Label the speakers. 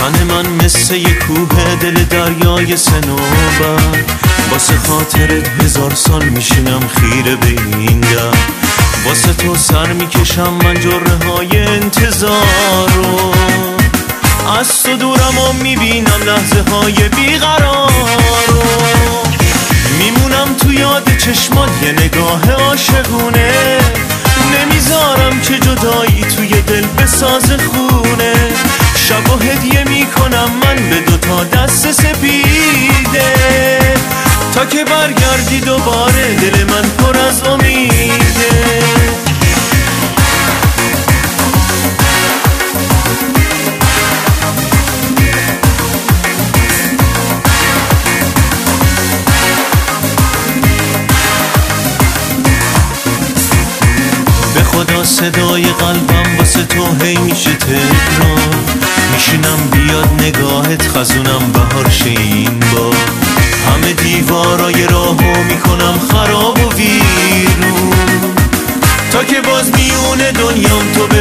Speaker 1: تن من مثل یه کوه دل دریای سنوبر، واسه خاطرت 1000 سال میشینم خیره به این در، واسه تو سر میکشم من جره های انتظار رو، از تو دورم و میبینم لحظه های بیقرار رو، میمونم تو یاد چشمات یه نگاه عاشقونه، نمیذارم که جدایی توی دل بسازه خونه، شب و هدیه میکنم من به 2 دست سپیده، تا که برگردی دوباره دل من پر از امیده. به خدا صدای قلبم واسه تو هی میشه تکرار، میشینم بیاد نگاهت خزونم بهار شه این بار، همه دیوارای راهو میکنم خراب و ویرون، تا که باز میونه دنیام تو